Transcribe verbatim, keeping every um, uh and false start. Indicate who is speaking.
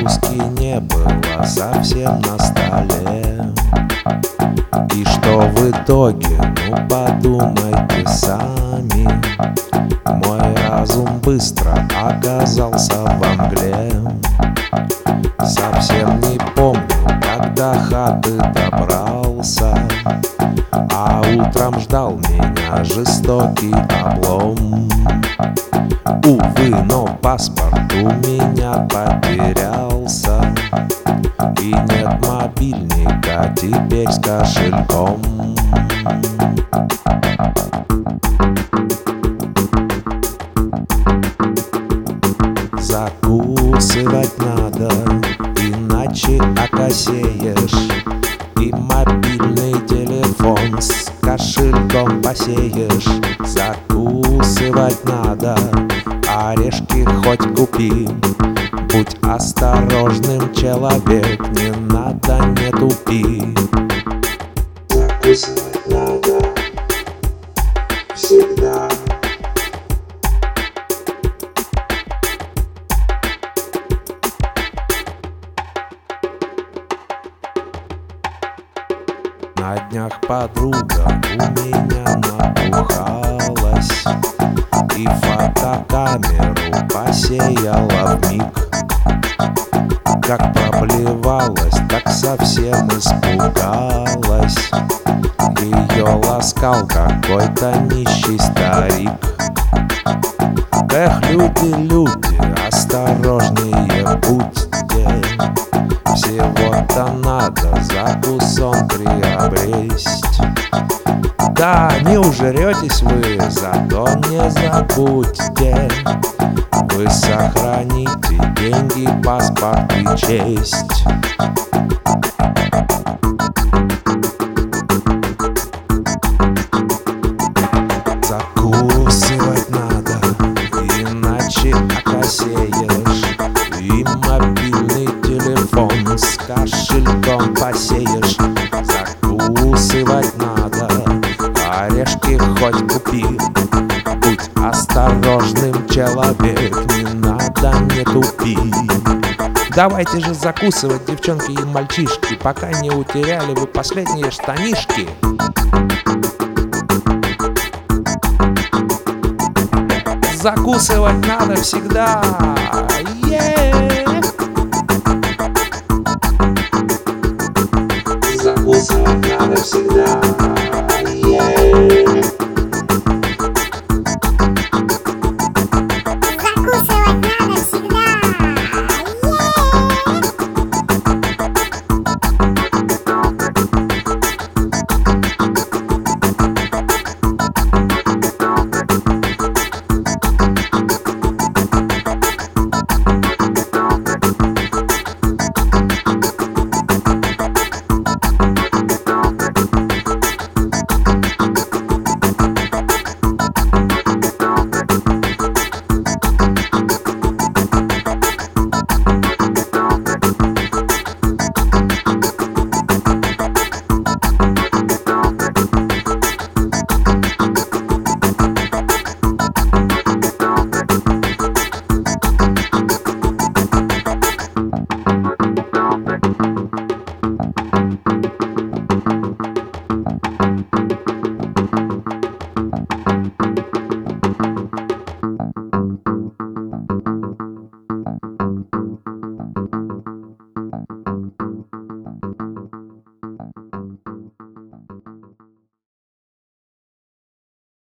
Speaker 1: закуски не было совсем на столе. И что в итоге, ну подумайте сами. Мой разум быстро оказался во мгле. Совсем не помню, когда хаты добрался, а утром ждал меня жестокий облом. Увы, но паспорт у меня потерялся, и нет мобильника теперь с кошельком. Закусывать надо, иначе окосеешь, и мобильный телефон с кошельком посеешь. Закусывать надо, орешки хоть купи. Будь осторожным, человек, не надо, не тупи.
Speaker 2: Закусывать надо всегда.
Speaker 1: На днях подруга у меня набухалась и фотокамеру посеяла вмиг. Как проплевалась, так совсем испугалась. Ее ласкал какой-то нищий старик. Эх, люди, люди, осторожнее будьте. Всего-то надо закусон приобресть. Да, не ужретесь вы, зато не забудьте. Вы сохраните деньги, паспорт и честь. Закусывать надо, иначе окосеешь, и мобильный телефон с кошельком посеешь. Закусывать надо, орешки хоть купи. Будь осторожным, человек, не надо, не тупи. Давайте же закусывать, девчонки и мальчишки, пока не утеряли вы последние штанишки. Закусывать надо всегда.